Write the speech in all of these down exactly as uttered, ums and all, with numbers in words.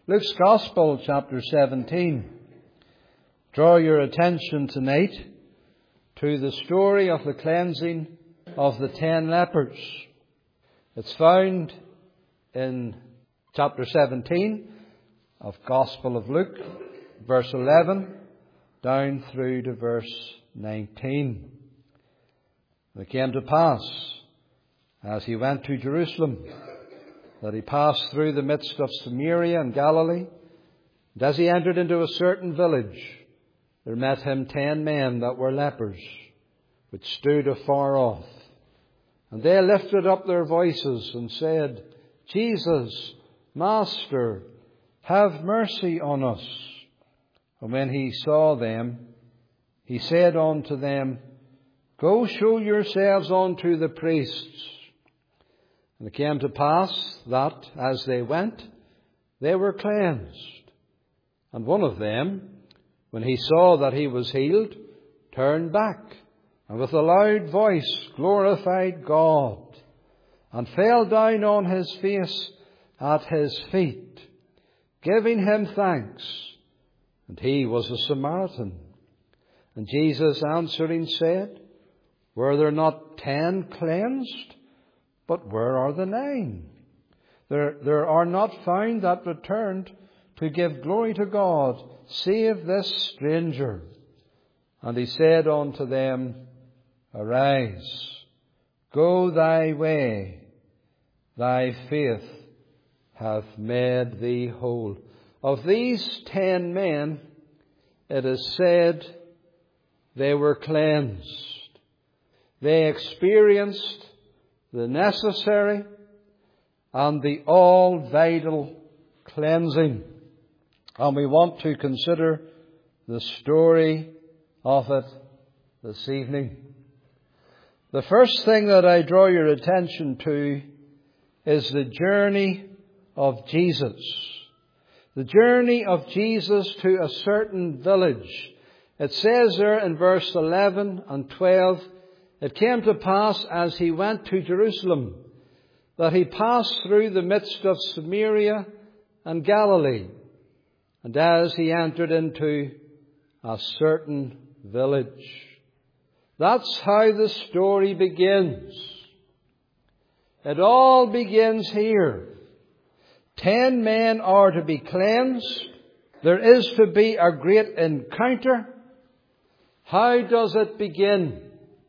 Luke's Gospel, chapter seventeen. Draw your attention tonight to the story of the cleansing of the ten lepers. It's found in chapter seventeen of Gospel of Luke, verse eleven, down through to verse nineteen. It came to pass, as he went to Jerusalem, that he passed through the midst of Samaria and Galilee. And as he entered into a certain village, there met him ten men that were lepers, which stood afar off. And they lifted up their voices and said, Jesus, Master, have mercy on us. And when he saw them, he said unto them, Go show yourselves unto the priests. And it came to pass that, as they went, they were cleansed. And one of them, when he saw that he was healed, turned back, and with a loud voice glorified God, and fell down on his face at his feet, giving him thanks. And he was a Samaritan. And Jesus answering said, Were there not ten cleansed? But where are the nine? There, there are not found that returned to give glory to God, save this stranger. And he said unto them, Arise, go thy way, thy faith hath made thee whole. Of these ten men, it is said they were cleansed. They experienced the necessary and the all vital cleansing. And we want to consider the story of it this evening. The first thing that I draw your attention to is the journey of Jesus. The journey of Jesus to a certain village. It says there in verse eleven and twelve, It came to pass as he went to Jerusalem that he passed through the midst of Samaria and Galilee. And as he entered into a certain village. That's how the story begins. It all begins here. Ten men are to be cleansed. There is to be a great encounter. How does it begin?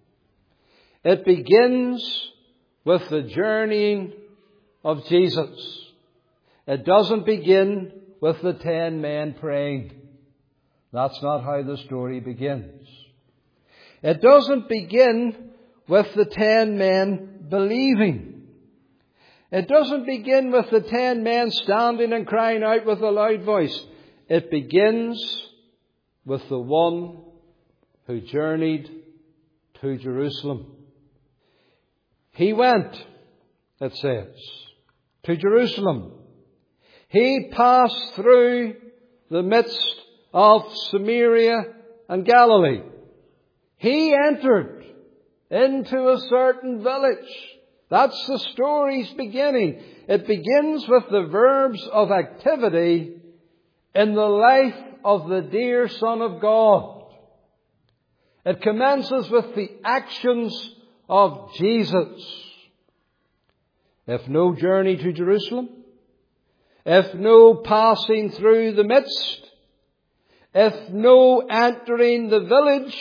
It begins with the journeying of Jesus. It doesn't begin with the ten men praying. That's not how the story begins. It doesn't begin with the ten men believing. It doesn't begin with the ten men standing and crying out with a loud voice. It begins with the one who journeyed to Jerusalem. He went, it says, to Jerusalem. He passed through the midst of Samaria and Galilee. He entered into a certain village. That's the story's beginning. It begins with the verbs of activity in the life of the dear Son of God. It commences with the actions of Jesus. If no journey to Jerusalem, if no passing through the midst, if no entering the village,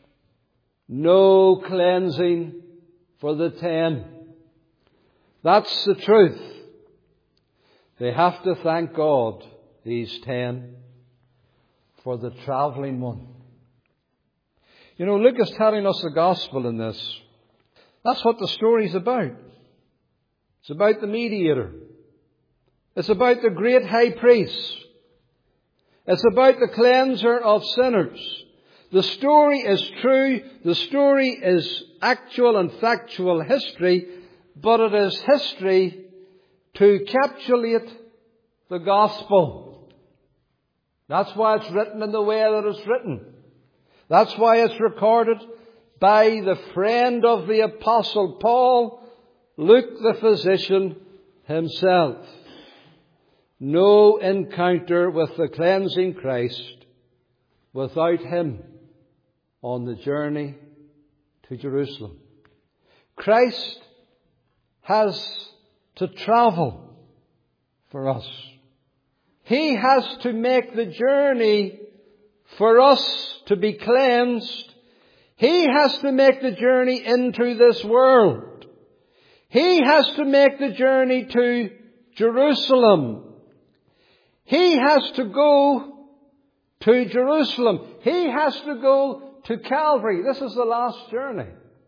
no cleansing for the ten. That's the truth. They have to thank God, these ten, for the travelling one. You know, Luke is telling us the gospel in this. That's what the story's about. It's about the mediator. It's about the great high priest. It's about the cleanser of sinners. The story is true. The story is actual and factual history, but it is history to encapsulate the gospel. That's why it's written in the way that it's written. That's why it's recorded by the friend of the Apostle Paul, Luke the physician himself. no encounter with the cleansing Christ without Him on the journey to Jerusalem. Christ has to travel for us. He has to make the journey for us to be cleansed. He has to make the journey into this world. He has to make the journey to Jerusalem. He has to go to Jerusalem. He has to go to Calvary. This is the last journey.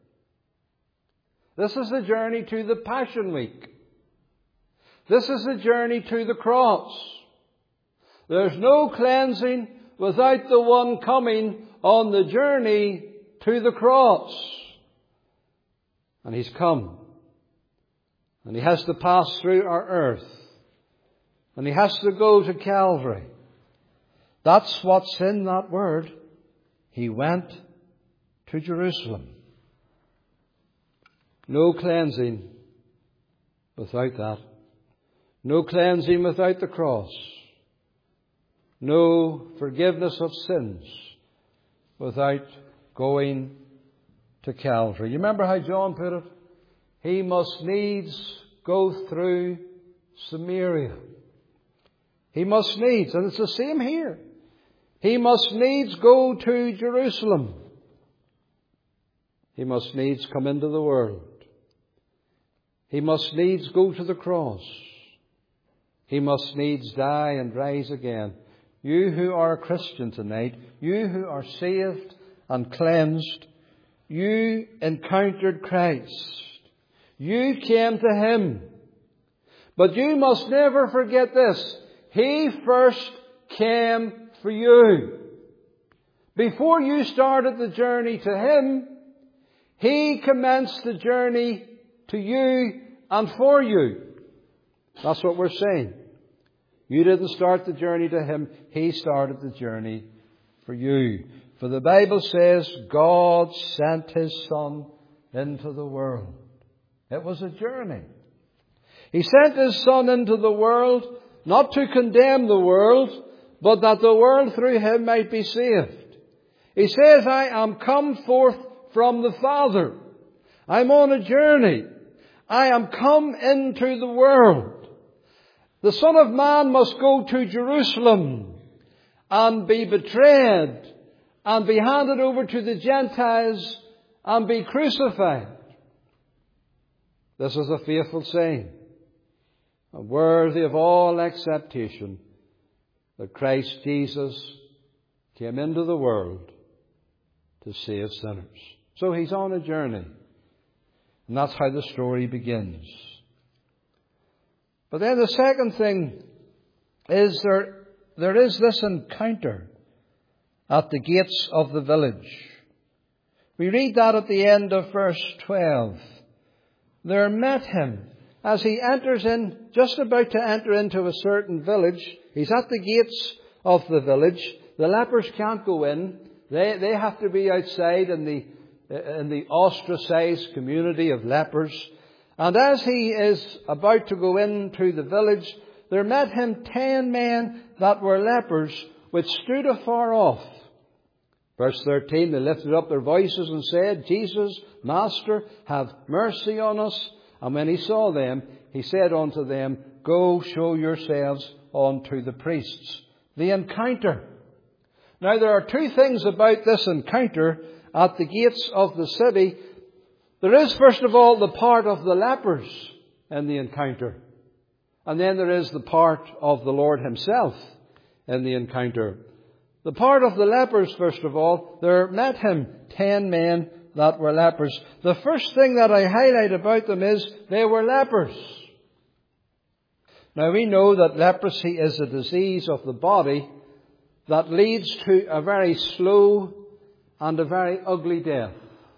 This is the journey to the Passion Week. This is the journey to the cross. There's no cleansing without the one coming on the journey to the cross. And He's come. And He has to pass through our earth. And He has to go to Calvary. That's what's in that word. He went to Jerusalem. No cleansing without that. No cleansing without the cross. No forgiveness of sins without going to Calvary. You remember how John put it? He must needs go through Samaria. He must needs, and it's the same here. He must needs go to Jerusalem. He must needs come into the world. He must needs go to the cross. He must needs die and rise again. You who are a Christian tonight, you who are saved and cleansed, you encountered Christ. You came to Him. But you must never forget this. He first came for you. Before you started the journey to Him, He commenced the journey to you and for you. That's what we're saying. You didn't start the journey to Him. He started the journey for you. For the Bible says God sent His Son into the world. It was a journey. He sent His Son into the world not to condemn the world, but that the world through Him might be saved. He says, I am come forth from the Father. I'm on a journey. I am come into the world. The Son of Man must go to Jerusalem and be betrayed and be handed over to the Gentiles and be crucified. This is a faithful saying, and worthy of all acceptation, that Christ Jesus came into the world to save sinners. So He's on a journey. And that's how the story begins. But then the second thing is there, there is this encounter at the gates of the village. We read that at the end of verse twelve. There met Him as He enters in, just about to enter into a certain village. He's at the gates of the village. The lepers can't go in. They, they have to be outside in the, in the ostracized community of lepers. And as He is about to go into the village, there met Him ten men that were lepers, which stood afar off. Verse thirteen, they lifted up their voices and said, Jesus, Master, have mercy on us. And when He saw them, He said unto them, Go show yourselves unto the priests. The encounter. Now there are two things about this encounter at the gates of the city. There is, first of all, the part of the lepers in the encounter. And then there is the part of the Lord Himself in the encounter. The part of the lepers, first of all, there met Him ten men that were lepers. The first thing that I highlight about them is they were lepers. Now we know that leprosy is a disease of the body that leads to a very slow and a very ugly death.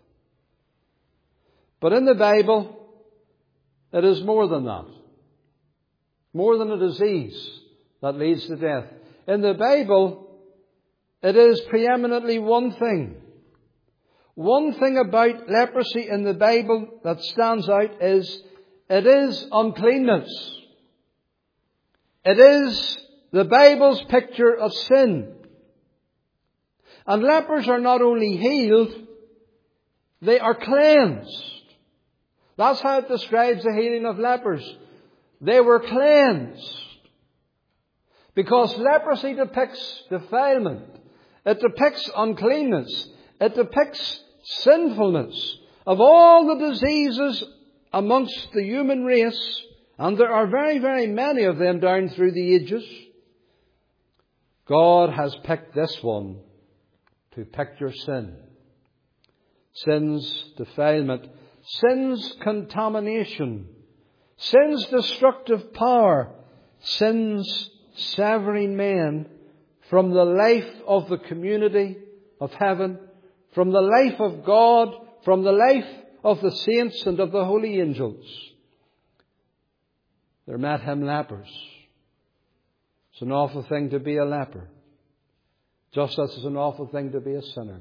But in the Bible, it is more than that. More than a disease that leads to death. In the Bible, it is preeminently one thing. One thing about leprosy in the Bible that stands out is it is uncleanness. It is the Bible's picture of sin. And lepers are not only healed, they are cleansed. That's how it describes the healing of lepers. They were cleansed. Because leprosy depicts defilement. It depicts uncleanness. It depicts sinfulness of all the diseases amongst the human race. And there are very, very many of them down through the ages. God has picked this one to picture sin. Sin's defilement. Sin's contamination. Sin's destructive power. Sin's severing men from the life of the community of heaven, from the life of God, from the life of the saints and of the holy angels. There met him lepers. It's an awful thing to be a leper, just as it's an awful thing to be a sinner.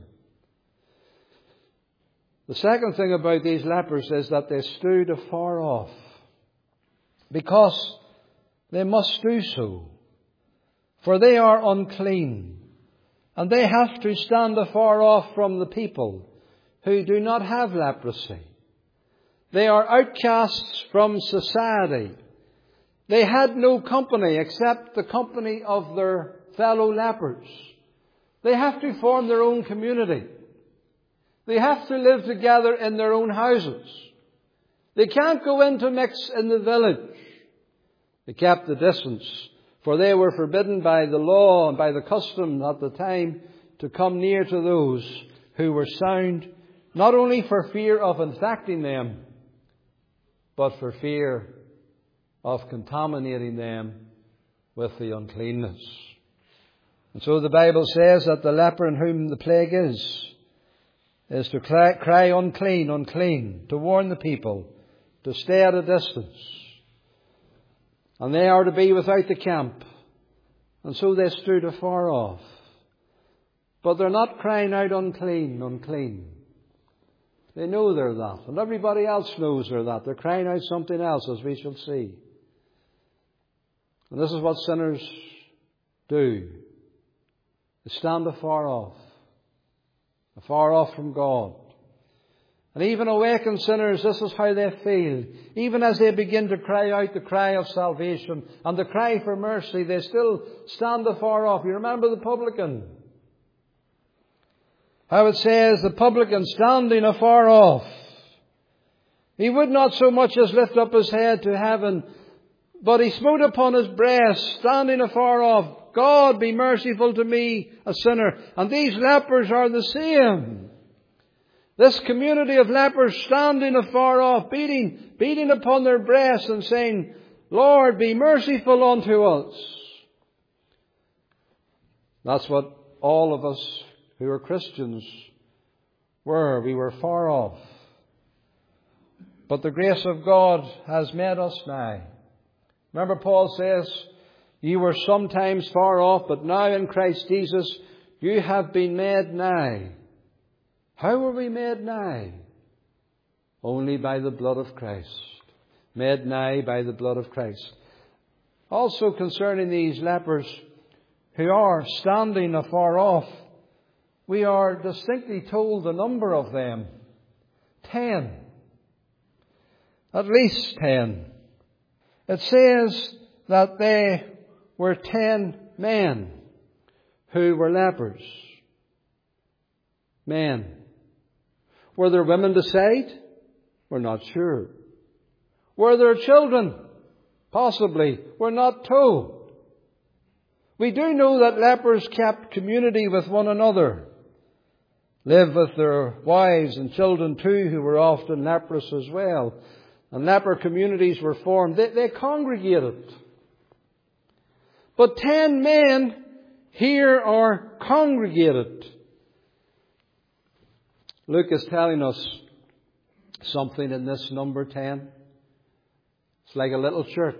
The second thing about these lepers is that they stood afar off, because they must do so, for they are unclean, and they have to stand afar off from the people who do not have leprosy. They are outcasts from society. They had no company except the company of their fellow lepers. They have to form their own community. They have to live together in their own houses. They can't go in to mix in the village. They kept the distance, for they were forbidden by the law and by the custom at the time to come near to those who were sound, not only for fear of infecting them, but for fear of contaminating them with the uncleanness. And so the Bible says that the leper in whom the plague is, is to cry, cry unclean, unclean, to warn the people to stay at a distance. And they are to be without the camp. And so they stood afar off. But they're not crying out unclean, unclean. They know they're that. And everybody else knows they're that. They're crying out something else, as we shall see. And this is what sinners do. They stand afar off. Afar off from God. And even awakened sinners, this is how they feel. Even as they begin to cry out the cry of salvation and the cry for mercy, they still stand afar off. You remember the publican? How it says, the publican standing afar off. He would not so much as lift up his head to heaven, but he smote upon his breast, standing afar off. God, be merciful to me, a sinner. And these lepers are the same. This community of lepers standing afar off, beating, beating upon their breasts and saying, Lord, be merciful unto us. That's what all of us who are Christians were. We were far off. But the grace of God has made us nigh. Remember, Paul says, ye were sometimes far off, but now in Christ Jesus you have been made nigh. How were we made nigh? Only by the blood of Christ. Made nigh by the blood of Christ. Also concerning these lepers who are standing afar off, we are distinctly told the number of them. Ten. At least ten. It says that they were ten men who were lepers. Men. Were there women beside? We're not sure. Were there children? Possibly. We're not told. We do know that lepers kept community with one another. Lived with their wives and children too, who were often leprous as well. And leper communities were formed. They, they congregated. But ten men here are congregated. Luke is telling us something in this number ten. It's like a little church.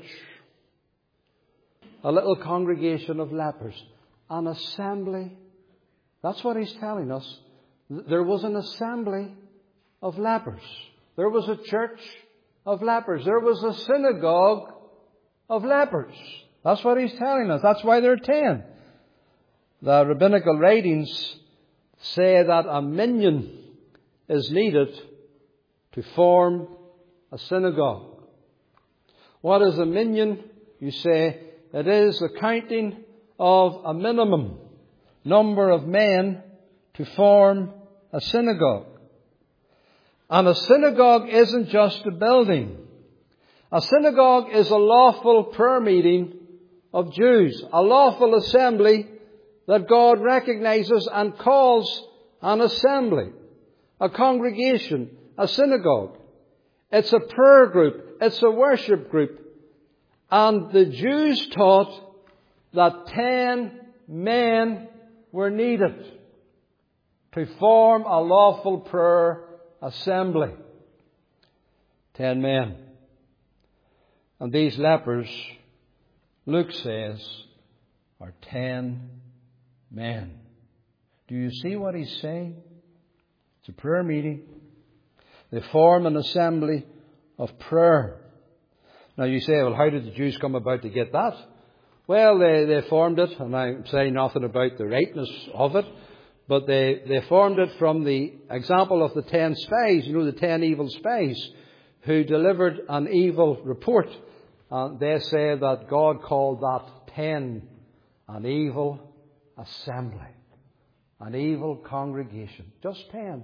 A little congregation of lepers. An assembly. That's what he's telling us. There was an assembly of lepers. There was a church of lepers. There was a synagogue of lepers. That's what he's telling us. That's why there are ten. The rabbinical writings say that a minyan is needed to form a synagogue. What is a minyan? You say it is the counting of a minimum number of men to form a synagogue. And a synagogue isn't just a building. A synagogue is a lawful prayer meeting of Jews, a lawful assembly that God recognizes and calls an assembly, a congregation, a synagogue. It's a prayer group, it's a worship group. And the Jews taught that ten men were needed to form a lawful prayer assembly. Ten men. And these lepers, Luke says, are ten men. Do you see what he's saying? It's a prayer meeting. They form an assembly of prayer. Now you say, well, how did the Jews come about to get that? Well, they, they formed it, and I say nothing about the rightness of it, but they, they formed it from the example of the ten spies, you know, the ten evil spies, who delivered an evil report. And they say that God called that ten an evil assembly, an evil congregation. Just ten.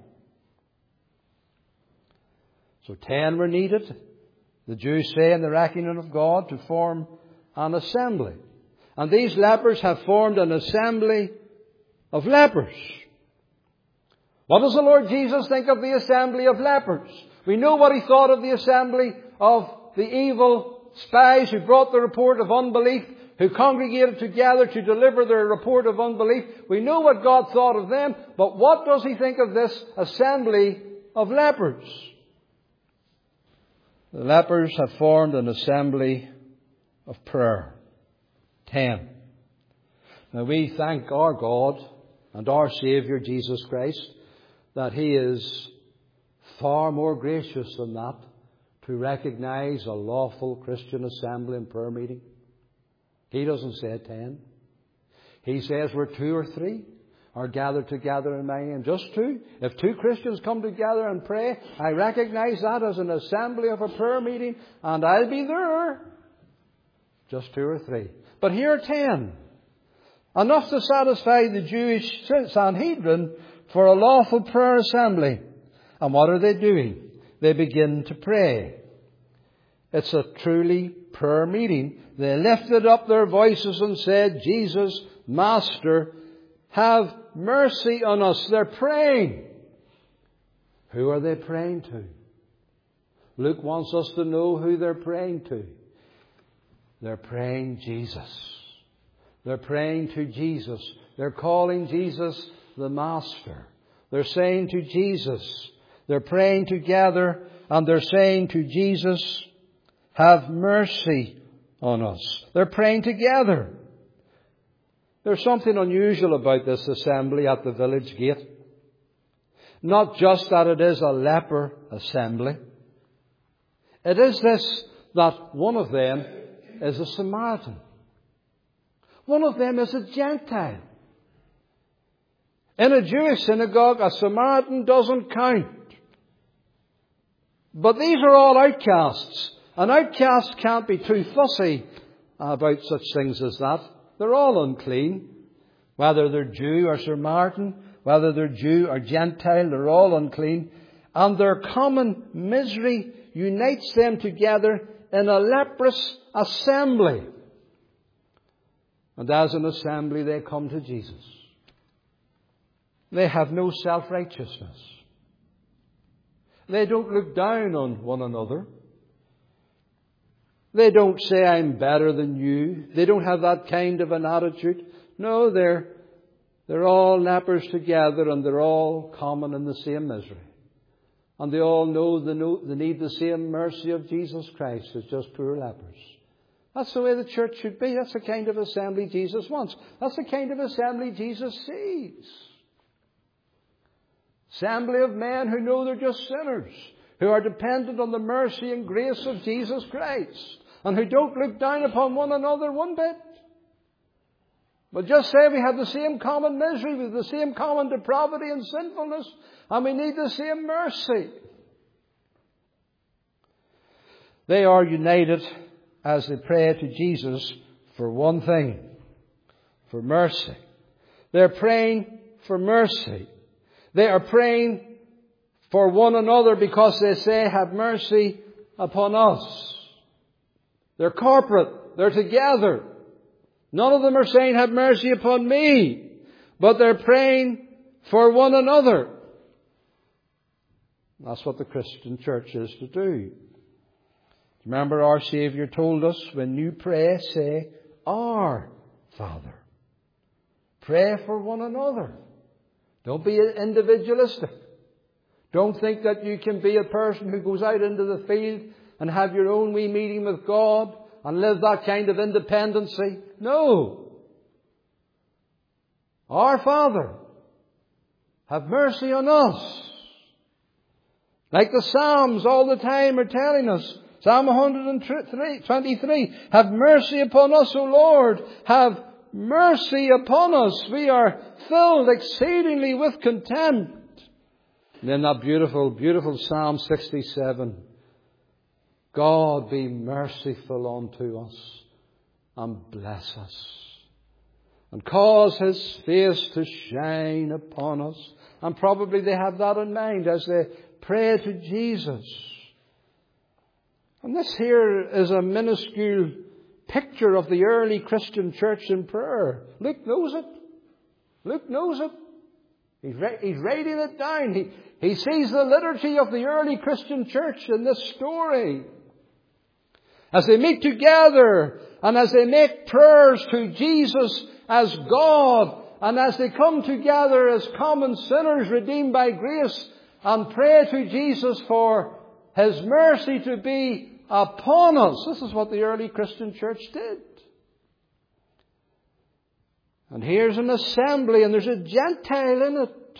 So ten were needed, the Jews say, in the reckoning of God, to form an assembly. And these lepers have formed an assembly of lepers. What does the Lord Jesus think of the assembly of lepers? We know what he thought of the assembly of the evil spies who brought the report of unbelief, who congregated together to deliver their report of unbelief. We know what God thought of them, but what does he think of this assembly of lepers? The lepers have formed an assembly of prayer. Ten. Now we thank our God and our Saviour Jesus Christ that he is far more gracious than that to recognize a lawful Christian assembly and prayer meeting. He doesn't say ten. He says where two or three are gathered together in my name. Just two. If two Christians come together and pray, I recognize that as an assembly of a prayer meeting, and I'll be there. Just two or three. But here are ten. Enough to satisfy the Jewish Sanhedrin for a lawful prayer assembly. And what are they doing? They begin to pray. It's a truly prayer meeting. They lifted up their voices and said, Jesus, Master, have mercy on us. They're praying. Who are they praying to? Luke wants us to know who they're praying to. They're praying Jesus. They're praying to Jesus. They're calling Jesus the Master. They're saying to Jesus, they're praying together, and they're saying to Jesus, have mercy on us. They're praying together. There's something unusual about this assembly at the village gate. Not just that it is a leper assembly. It is this, that one of them is a Samaritan. One of them is a Gentile. In a Jewish synagogue, a Samaritan doesn't count. But these are all outcasts. An outcast can't be too fussy about such things as that. They're all unclean. Whether they're Jew or Samaritan, whether they're Jew or Gentile, they're all unclean. And their common misery unites them together in a leprous assembly. And as an assembly, they come to Jesus. They have no self-righteousness. They don't look down on one another. They don't say, I'm better than you. They don't have that kind of an attitude. No, they're, they're all lepers together, and they're all common in the same misery. And they all know they, know they need the same mercy of Jesus Christ as just poor lepers. That's the way the church should be. That's the kind of assembly Jesus wants. That's the kind of assembly Jesus sees. Assembly of men who know they're just sinners, who are dependent on the mercy and grace of Jesus Christ. and who don't look down upon one another one bit. But just say we have the same common misery, we have the same common depravity and sinfulness, and we need the same mercy. They are united as they pray to Jesus for one thing, for mercy. They're praying for mercy. They are praying for one another because they say, have mercy upon us. They're corporate. They're together. None of them are saying, have mercy upon me. But they're praying for one another. That's what the Christian church is to do. Remember, our Saviour told us, when you pray, say, Our Father. Pray for one another. Don't be individualistic. Don't think that you can be a person who goes out into the field and have your own wee meeting with God and live that kind of independency. No. Our Father, have mercy on us. Like the Psalms all the time are telling us. Psalm one twenty-three, have mercy upon us, O Lord. Have mercy upon us. We are filled exceedingly with contempt. And then that beautiful, beautiful Psalm sixty-seven. God be merciful unto us and bless us, and cause His face to shine upon us. And probably they have that in mind as they pray to Jesus. And this here is a minuscule picture of the early Christian church in prayer. Luke knows it. Luke knows it. He's, he's writing it down. He, he sees the liturgy of the early Christian church in this story. As they meet together and as they make prayers to Jesus as God, and as they come together as common sinners redeemed by grace and pray to Jesus for His mercy to be upon us. This is what the early Christian church did. And here's an assembly, and there's a Gentile in it.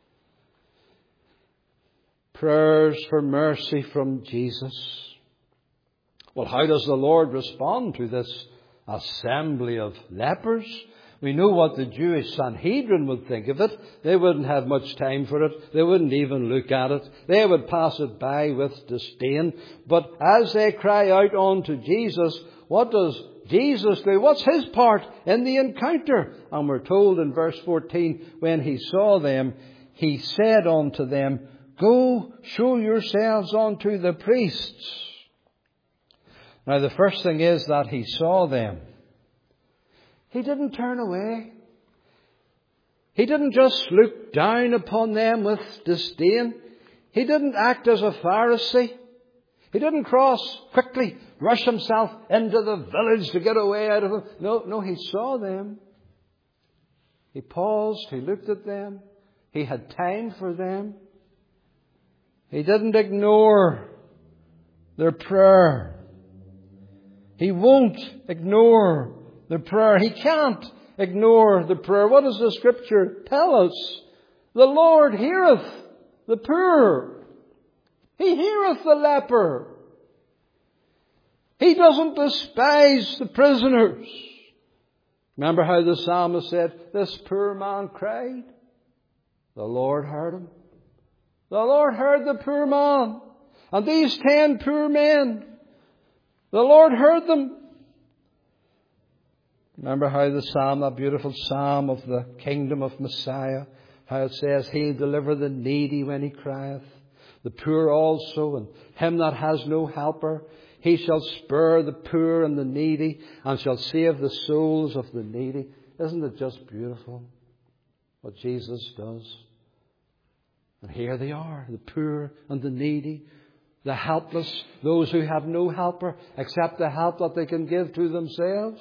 Prayers for mercy from Jesus. Well, how does the Lord respond to this assembly of lepers? We know what the Jewish Sanhedrin would think of it. They wouldn't have much time for it. They wouldn't even look at it. They would pass it by with disdain. But as they cry out unto Jesus, what does Jesus do? What's His part in the encounter? And we're told in verse fourteen, when He saw them, He said unto them, Go, show yourselves unto the priests. Now the first thing is that He saw them. He didn't turn away. He didn't just look down upon them with disdain. He didn't act as a Pharisee. He didn't cross quickly, rush himself into the village to get away out of them. No, no, He saw them. He paused. He looked at them. He had time for them. He didn't ignore their prayer. He won't ignore the prayer. He can't ignore the prayer. What does the Scripture tell us? The Lord heareth the poor. He heareth the leper. He doesn't despise the prisoners. Remember how the psalmist said, this poor man cried. The Lord heard him. The Lord heard the poor man. And these ten poor men, the Lord heard them. Remember how the psalm, that beautiful psalm of the kingdom of Messiah, how it says, He'll deliver the needy when he crieth, the poor also, and him that has no helper. He shall spur the poor and the needy, and shall save the souls of the needy. Isn't it just beautiful what Jesus does? And here they are, the poor and the needy, the helpless, those who have no helper except the help that they can give to themselves.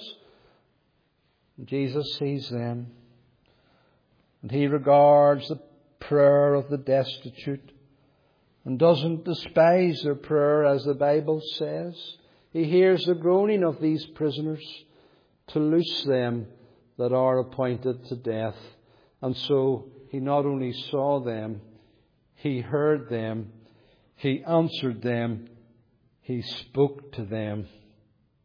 Jesus sees them, and He regards the prayer of the destitute and doesn't despise their prayer, as the Bible says. He hears the groaning of these prisoners to loose them that are appointed to death. And so He not only saw them, He heard them, He answered them, He spoke to them.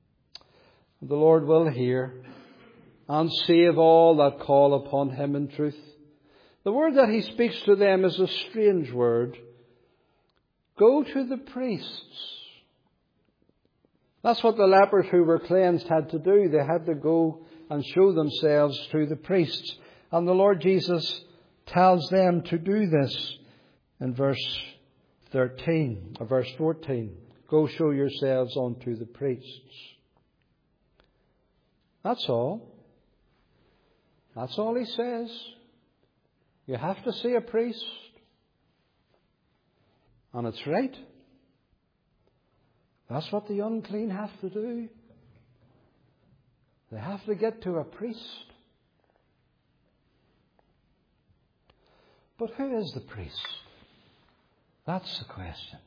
The Lord will hear and save all that call upon him in truth. The word that he speaks to them is a strange word. Go to the priests. That's what the lepers who were cleansed had to do. They had to go and show themselves to the priests. And the Lord Jesus tells them to do this in verse thirteen, or verse fourteen. Go show yourselves unto the priests. That's all. That's all he says. You have to see a priest. And it's right. That's what the unclean have to do. They have to get to a priest. But who is the priest? That's the question.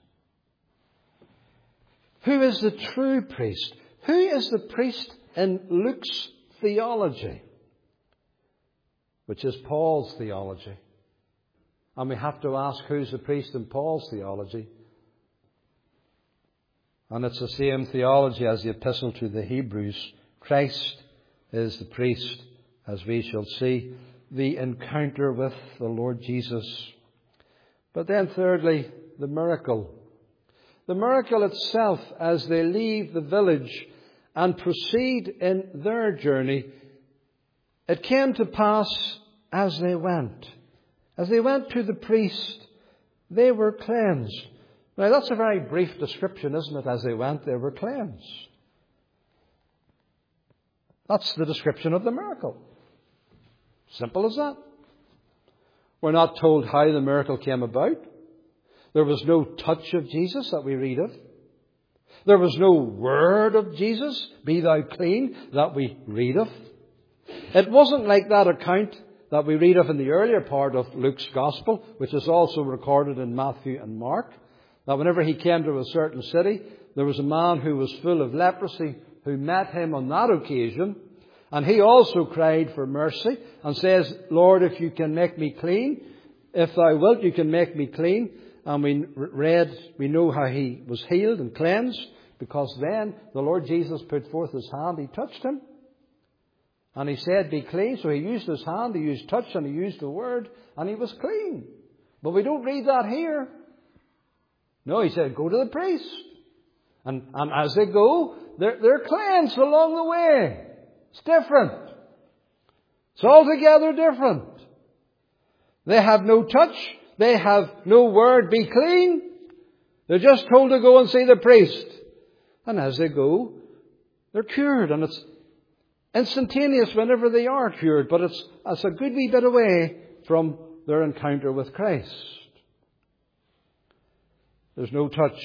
Who is the true priest? Who is the priest in Luke's theology? Which is Paul's theology. And we have to ask, who's the priest in Paul's theology? And it's the same theology as the epistle to the Hebrews. Christ is the priest, as we shall see. The encounter with the Lord Jesus. But then thirdly, the miracle. The miracle itself, as they leave the village and proceed in their journey, it came to pass as they went. As they went to the priest, they were cleansed. Now that's a very brief description, isn't it? As they went, they were cleansed. That's the description of the miracle. Simple as that. We're not told how the miracle came about. There was no touch of Jesus that we read of. There was no word of Jesus, be thou clean, that we read of. It wasn't like that account that we read of in the earlier part of Luke's Gospel, which is also recorded in Matthew and Mark, that whenever he came to a certain city, there was a man who was full of leprosy who met him on that occasion. And he also cried for mercy and says, Lord, if you can make me clean, if thou wilt, you can make me clean. And we read, we know how he was healed and cleansed, because then the Lord Jesus put forth his hand, he touched him. And he said, be clean. So he used his hand, he used touch, and he used the word, and he was clean. But we don't read that here. No, he said, go to the priest. And, and as they go, they're, they're cleansed along the way. It's different. It's altogether different. They have no touch. They have no word, be clean. They're just told to go and see the priest. And as they go, they're cured. And it's instantaneous whenever they are cured. But it's, it's a good wee bit away from their encounter with Christ. There's no touch.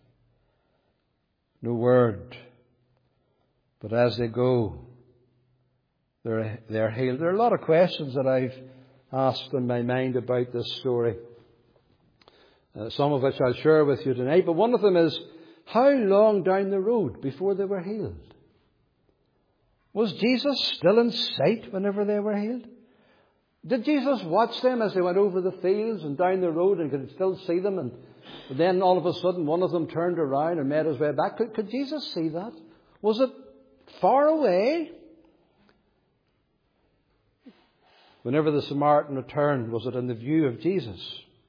No word. But as they go, They're, they're healed. There are a lot of questions that I've asked in my mind about this story. Uh, some of which I'll share with you tonight. But one of them is, how long down the road before they were healed? Was Jesus still in sight whenever they were healed? Did Jesus watch them as they went over the fields and down the road and could still see them? And then all of a sudden one of them turned around and made his way back. Could, could Jesus see that? Was it far away? Whenever the Samaritan returned, was it in the view of Jesus?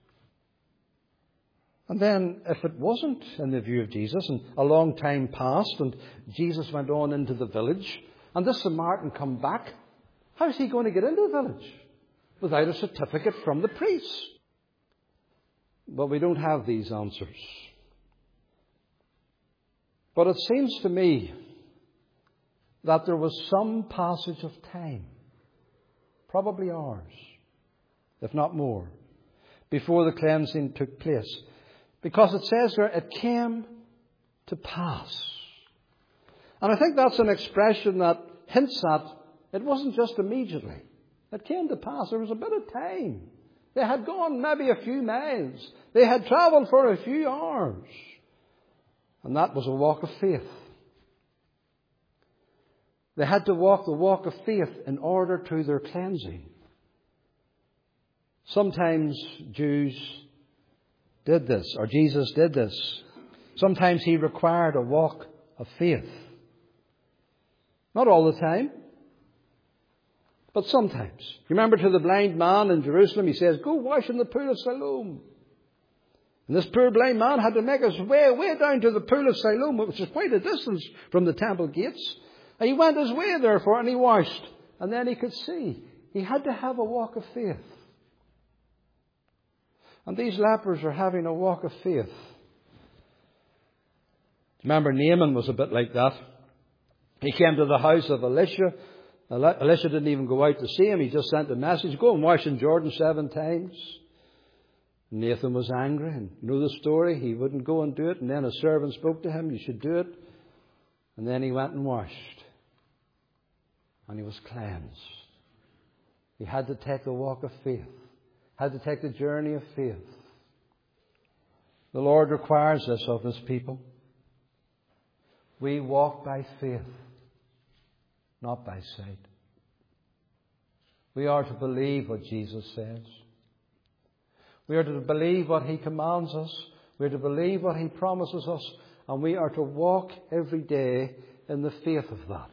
And then, if it wasn't in the view of Jesus, and a long time passed, and Jesus went on into the village, and this Samaritan come back, how's he going to get into the village without a certificate from the priest? But we don't have these answers. But it seems to me that there was some passage of time, probably hours, if not more, before the cleansing took place. Because it says there, it came to pass. And I think that's an expression that hints at it wasn't just immediately. It came to pass. There was a bit of time. They had gone maybe a few miles. They had travelled for a few hours. And that was a walk of faith. They had to walk the walk of faith in order to their cleansing. Sometimes Jews did this, or Jesus did this. Sometimes he required a walk of faith. Not all the time, but sometimes. You remember to the blind man in Jerusalem, he says, go wash in the pool of Siloam. And this poor blind man had to make his way, way down to the pool of Siloam, which is quite a distance from the temple gates. And he went his way, therefore, and he washed. And then he could see. He had to have a walk of faith. And these lepers are having a walk of faith. Remember, Naaman was a bit like that. He came to the house of Elisha. Elisha didn't even go out to see him. He just sent a message, go and wash in Jordan seven times. Nathan was angry, and you know the story. He wouldn't go and do it, and then a servant spoke to him, you should do it. And then he went and washed. And he was cleansed. He had to take the walk of faith. Had to take the journey of faith. The Lord requires this of His people. We walk by faith, not by sight. We are to believe what Jesus says. We are to believe what He commands us. We are to believe what He promises us. And we are to walk every day in the faith of that.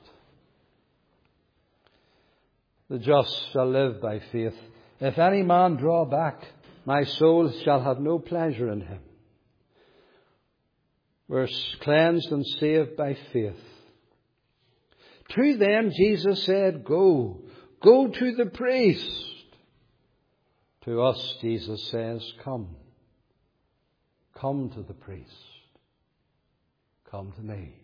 The just shall live by faith. If any man draw back, my soul shall have no pleasure in him. We're cleansed and saved by faith. To them Jesus said, go. Go to the priest. To us Jesus says, come. Come to the priest. Come to me.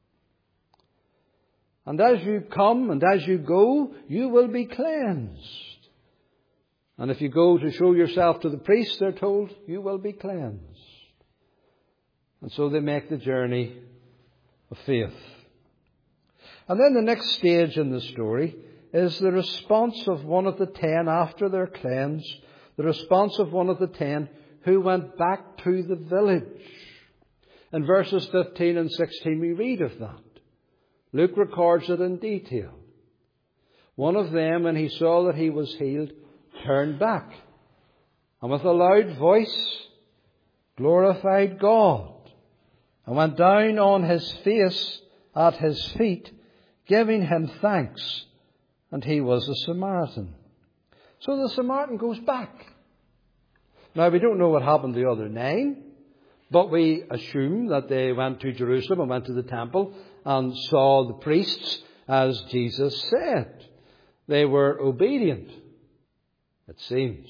And as you come and as you go, you will be cleansed. And if you go to show yourself to the priest, they're told, you will be cleansed. And so they make the journey of faith. And then the next stage in the story is the response of one of the ten after they're cleansed. The response of one of the ten who went back to the village. In verses fifteen and sixteen we read of that. Luke records it in detail. One of them, when he saw that he was healed, turned back, and with a loud voice glorified God, and went down on his face at his feet, giving him thanks. And he was a Samaritan. So the Samaritan goes back. Now, we don't know what happened to the other nine, but we assume that they went to Jerusalem and went to the temple and saw the priests as Jesus said. They were obedient, it seems.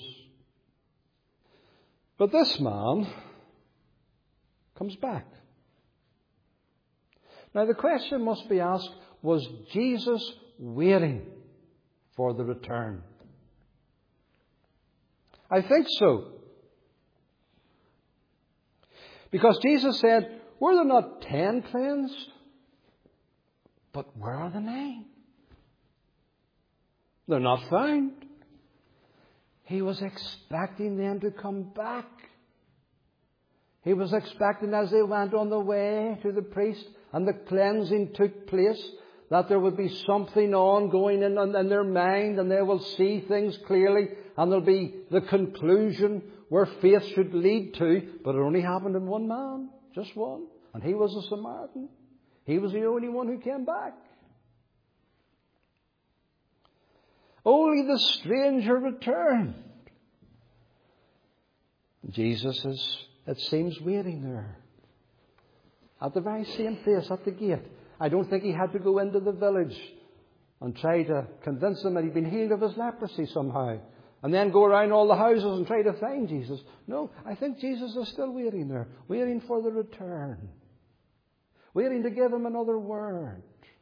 But this man comes back. Now the question must be asked, was Jesus waiting for the return? I think so. Because Jesus said, were there not ten cleansed? But where are the nine? They're not found. He was expecting them to come back. He was expecting as they went on the way to the priest and the cleansing took place, that there would be something ongoing in, in their mind, and they will see things clearly, and there'll be the conclusion where faith should lead to. But it only happened in one man, just one. And he was a Samaritan. He was the only one who came back. Only the stranger returned. Jesus is, it seems, waiting there. At the very same place, at the gate. I don't think he had to go into the village and try to convince them that he'd been healed of his leprosy somehow. And then go around all the houses and try to find Jesus. No, I think Jesus is still waiting there. Waiting for the return. Waiting to give him another word.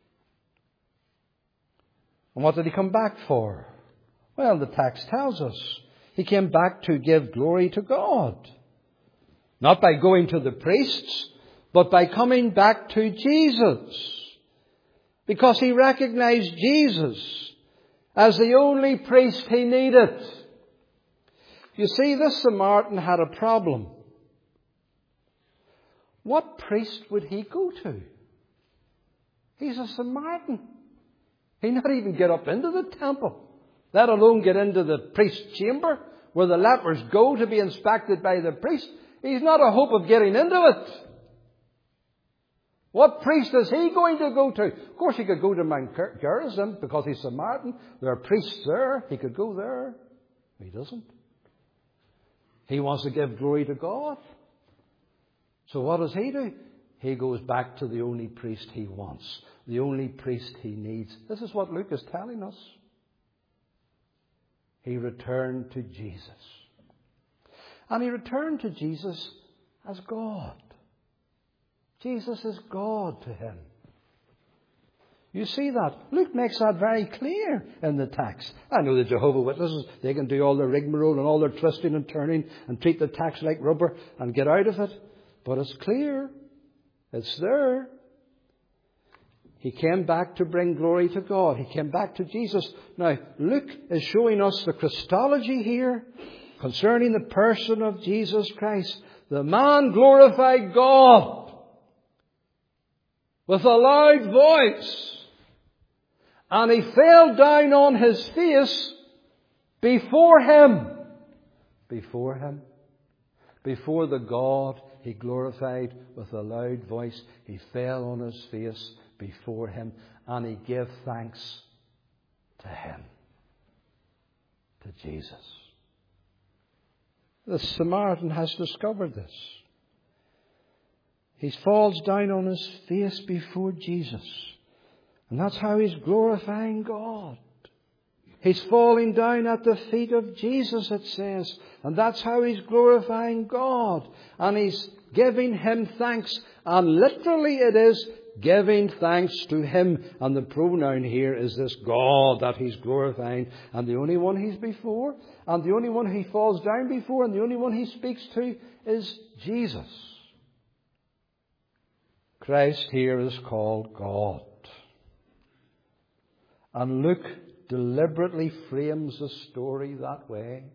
And what did he come back for? Well, the text tells us. He came back to give glory to God. Not by going to the priests, but by coming back to Jesus. Because he recognized Jesus as the only priest he needed. You see, this Samaritan had a problem. What priest would he go to? He's a Samaritan. He'd not even get up into the temple, let alone get into the priest's chamber where the lepers go to be inspected by the priest. He's not a hope of getting into it. What priest is he going to go to? Of course, he could go to Mount Gerizim because he's Samaritan. There are priests there. He could go there. He doesn't. He wants to give glory to God. So what does he do? He goes back to the only priest he wants, the only priest he needs. This is what Luke is telling us. He returned to Jesus. And he returned to Jesus as God. Jesus is God to him. You see that? Luke makes that very clear in the text. I know the Jehovah Witnesses, they can do all their rigmarole and all their twisting and turning and treat the text like rubber and get out of it. But it's clear. It's there. He came back to bring glory to God. He came back to Jesus. Now, Luke is showing us the Christology here concerning the person of Jesus Christ. The man glorified God with a loud voice. And he fell down on his face before him. Before him. Before the God he glorified with a loud voice. He fell on his face before him. And he gave thanks to him. To Jesus. The Samaritan has discovered this. He falls down on his face before Jesus. And that's how he's glorifying God. He's falling down at the feet of Jesus, it says. And that's how he's glorifying God. And he's giving him thanks. And literally it is giving thanks to him. And the pronoun here is this God that he's glorifying. And the only one he's before, and the only one he falls down before, and the only one he speaks to is Jesus. Christ here is called God. And Luke deliberately frames the story that way.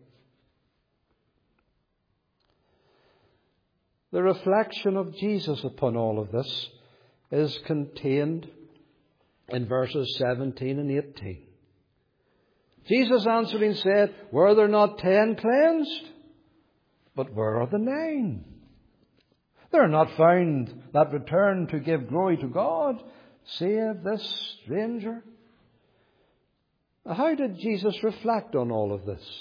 The reflection of Jesus upon all of this is contained in verses seventeen and eighteen. Jesus answering said, "Were there not ten cleansed? But where are the nine? They are not found that return to give glory to God, save this stranger." How did Jesus reflect on all of this?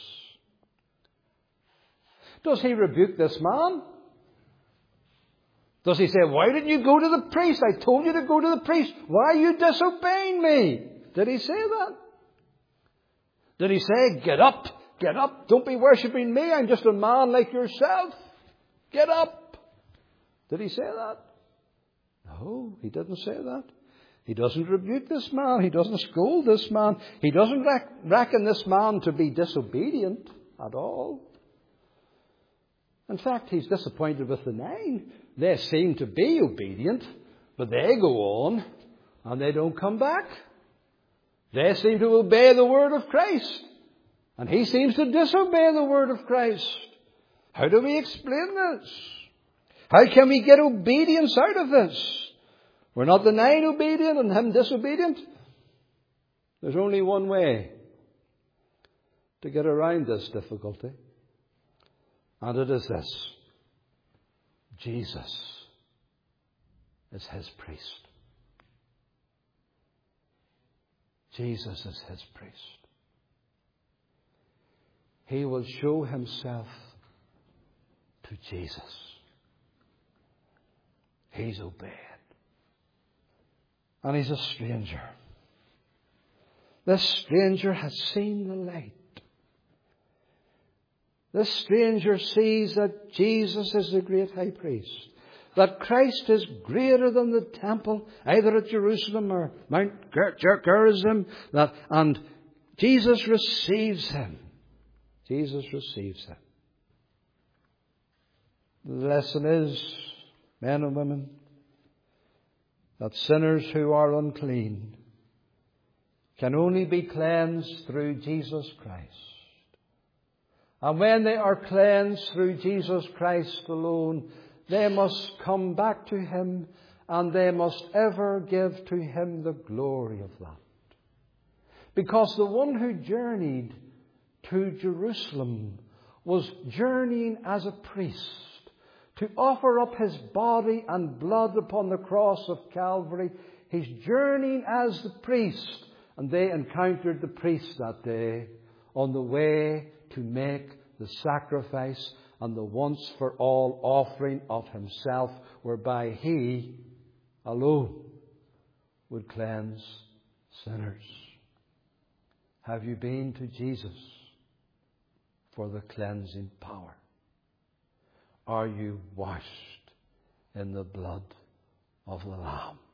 Does he rebuke this man? Does he say, "Why didn't you go to the priest? I told you to go to the priest. Why are you disobeying me?" Did he say that? Did he say, "Get up, get up, don't be worshipping me. I'm just a man like yourself. Get up"? Did he say that? No, he didn't say that. He doesn't rebuke this man. He doesn't scold this man. He doesn't reckon this man to be disobedient at all. In fact, he's disappointed with the nine. They seem to be obedient, but they go on and they don't come back. They seem to obey the word of Christ, and he seems to disobey the word of Christ. How do we explain this? How can we get obedience out of this? We're not the nine obedient and him disobedient. There's only one way to get around this difficulty. And it is this. Jesus is his priest. Jesus is his priest. He will show himself to Jesus. He's obeyed. And he's a stranger. This stranger has seen the light. This stranger sees that Jesus is the great high priest. That Christ is greater than the temple, either at Jerusalem or Mount Gerizim. That, and Jesus receives him. Jesus receives him. The lesson is, men and women, that sinners who are unclean can only be cleansed through Jesus Christ. And when they are cleansed through Jesus Christ alone, they must come back to him, and they must ever give to him the glory of that. Because the one who journeyed to Jerusalem was journeying as a priest to offer up His body and blood upon the cross of Calvary. He's journeying as the priest, and they encountered the priest that day on the way to make the sacrifice and the once for all offering of Himself, whereby He alone would cleanse sinners. Have you been to Jesus for the cleansing power? Are you washed in the blood of the Lamb?